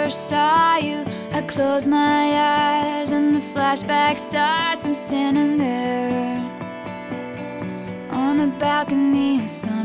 first saw you, I close my eyes and the flashback starts. I'm standing there on the balcony in sun.